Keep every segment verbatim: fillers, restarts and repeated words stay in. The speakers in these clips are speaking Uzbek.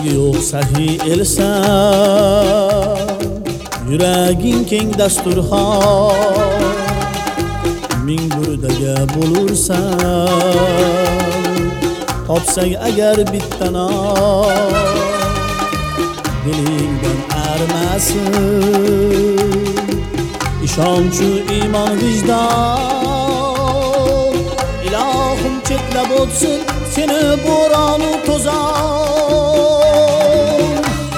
Chekagi yo'q sahiy elsan, yuraging keng dasturxon, ming burdaga bo'lursan, topsang agar bitta non, dilingdan arimasin ishonchu iymon vijdon. Ilohim chetlab o'tsin seni bo'ronu to'zon.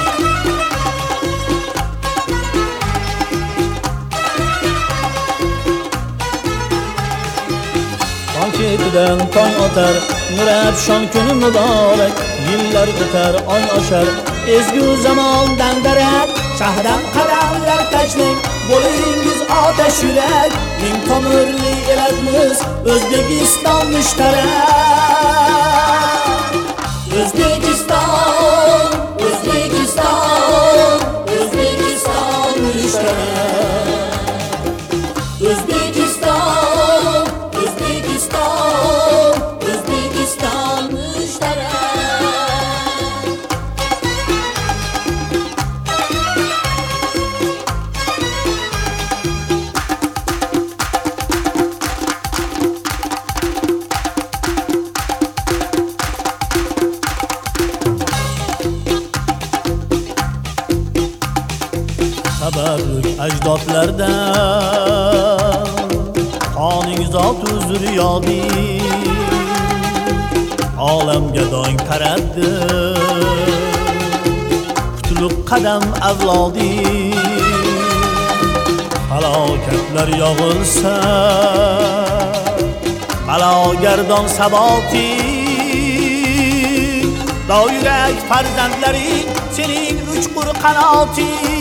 Tong ketidan tong otar, nurafshon kuni muborak, yillar o'tar, oy oshar, ezgu zamondan darak, shahdan qadamlar tashlang, bo'lingiz otash yurak, ming tomirli elatmiz O'zbekiston mushtarak. O'zbekiston, O'zbekiston, O'zbekiston mushtarak. O'zbekiston, O'zbekiston, O'zbekiston mushtarak. Tabarruk ajdodlardan qoning zotu zurriyoding, olamga dong taratdi qutlug' qadam avloding. Falokatlar yog'ilsa balogardon saboting, doyurak farzandlaring sening uchqur qanoting.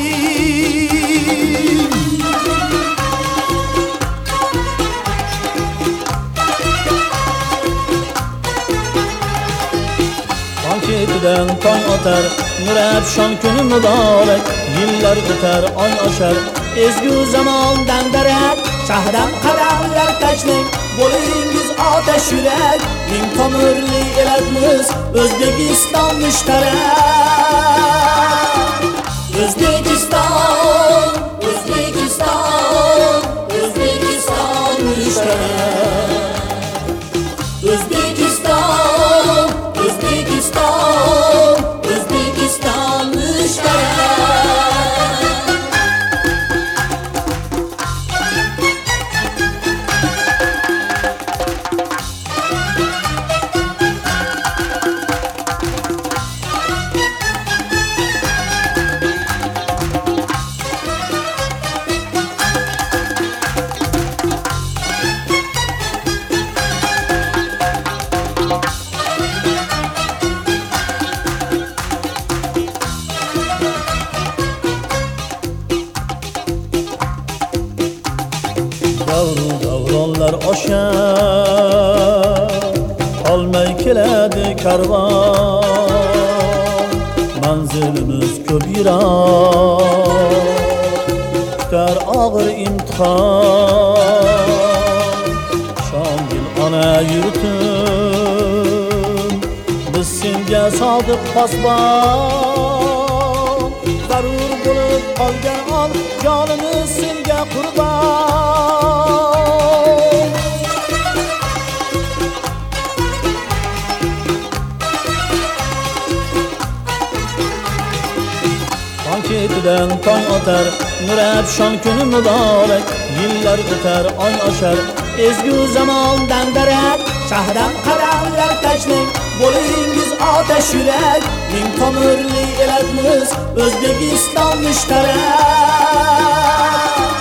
Tong ketidan tong otar, nurafshon kuni muborak, yillar o'tar, oy oshar, ezgu zamondan darak, shahdan qadamlar tashlang, bo'lingiz otash yurak, ming tomirli elatmiz O'zbekiston mushtarak. O'zbekiston, O'zbekiston, O'zbekiston mushtarak. O'zbekiston, O'zbekiston, O'zbekiston mushtarak. Davru davronlar oshar, olmay keladi karvon, manzilimiz ko'p yiroq, kutar og'ir imtihon. Shongil ona yurtim, biz senga sodiq posbon, zarur bo'lib qolgan on, jonimiz senga qurbon. Tong ketidan tong otar, nurafshon kuni muborak, yillar o'tar, oy oshar, ezgu zamondan darak, shahdan qadamlar tashlang, bo'lingiz otash yurak, ming tomirli elatmiz O'zbekiston mushtarak.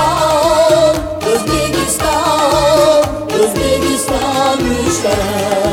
O'zbekiston, O'zbekiston, O'zbekiston mushtarak.